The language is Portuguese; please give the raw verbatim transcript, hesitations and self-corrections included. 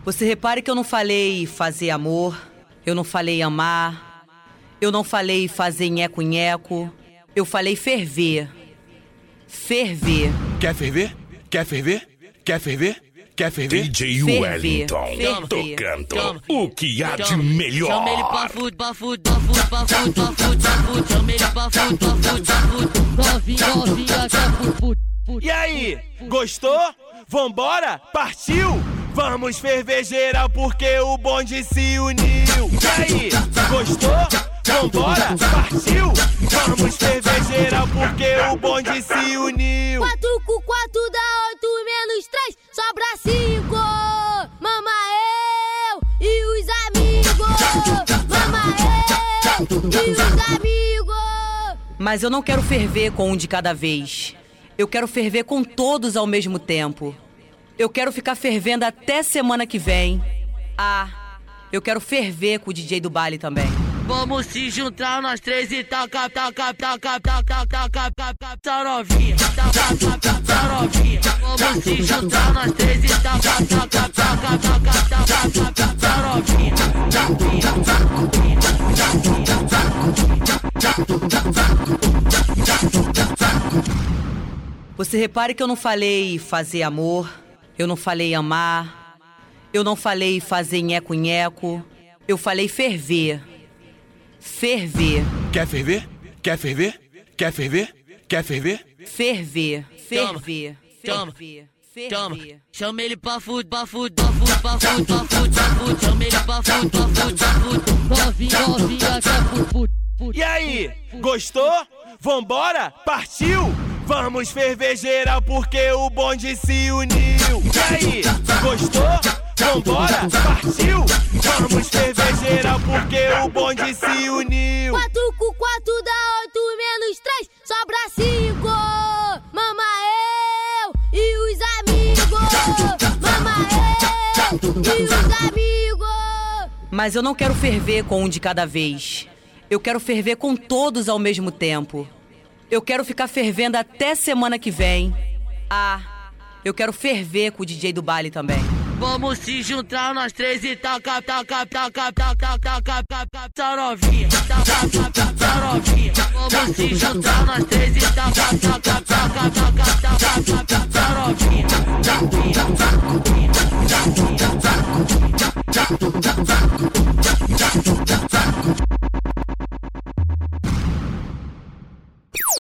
Você repare que eu não falei fazer amor, eu não falei amar, eu não falei fazer nheco-nheco, eu falei ferver. Ferver. Quer ferver? Quer ferver? Quer ferver? Quer ferver? D J Wellington, tocando o que há de melhor. Chama ele pra fude, pra fude, pra fude, pra fude, pra fude, pra fude. Chama ele pra fude, pra fude, pra fude. Novinha, novinha, quer fude. E aí, gostou? Vambora? Partiu? Vamos ferver geral porque o bonde se uniu. E aí, gostou? Vambora? Partiu? Vamos ferver geral porque o bonde se uniu. Quatro com quatro dá oito menos três, sobra cinco. Mama eu e os amigos. Mama eu e os amigos. Mas eu não quero ferver com um de cada vez. Eu quero ferver com todos ao mesmo tempo. Eu quero ficar fervendo até semana que vem. Ah, eu quero ferver com o D J do baile também. Vamos se juntar nós três e taca, taca, taca, taca, taca, taca, tá novinha, taca, taca, tá novinha. Vamos se juntar nós três e taca, taca, taca, taca, taca, taca, tá novinha, novinha, novinha. Você repare que eu não falei fazer amor, eu não falei amar, eu não falei fazer nheco-nheco, eu falei ferver. Ferver. Quer ferver? Quer ferver? Quer ferver? Quer ferver? Ferver. Ferver. Toma, Ferver. toma. Ferver. Chama ele pra fude, pra fude, pra fude, pra fude, pra fude, pra fude. Chama ele pra fude, pra fude, pra fude. Novinha, novinha, quer fude. E aí, gostou? Vambora? Partiu? Vamos ferver geral porque o bonde se uniu. E aí, gostou? Vambora? Partiu? Vamos ferver geral porque o bonde se uniu. Quatro com quatro dá oito menos três, sobra cinco. Mama eu e os amigos. Mama eu e os amigos. Mas eu não quero ferver com um de cada vez. Eu quero ferver com todos ao mesmo tempo. Eu quero ficar fervendo até semana que vem. Ah, eu quero ferver com o D J do baile também. Vamos se juntar nós três e taca, taca, taca, taca, taca, taca, tá novinha, taca, taca, tá novinha. Vamos se juntar nós três e taca, taca, taca.